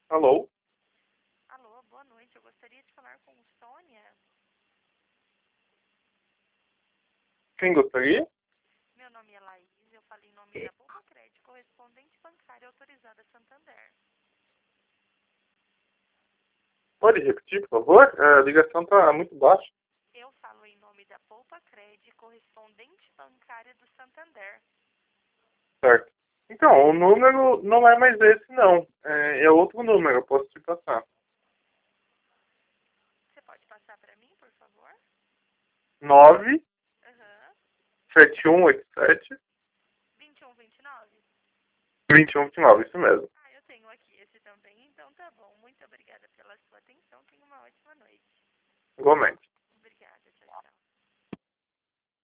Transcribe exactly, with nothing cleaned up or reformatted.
Alô? Alô, boa noite. Eu gostaria de falar com Sônia. Quem gostaria? Meu nome é Laís, eu falei em nome da Poupa Crédito, correspondente bancária autorizada Santander. Pode repetir, por favor? A ligação está muito baixa. Eu falo em nome da Poupa Crédito, correspondente bancária do Santander. Certo. Então, o número não é mais esse, não. É, é outro número, eu posso te passar. Você pode passar para mim, por favor? nove Aham. sete um oito sete vinte e um, vinte e nove? dois um dois nove, isso mesmo. Ah, eu tenho aqui esse também, então tá bom. Muito obrigada pela sua atenção. Tenha uma ótima noite. Igualmente.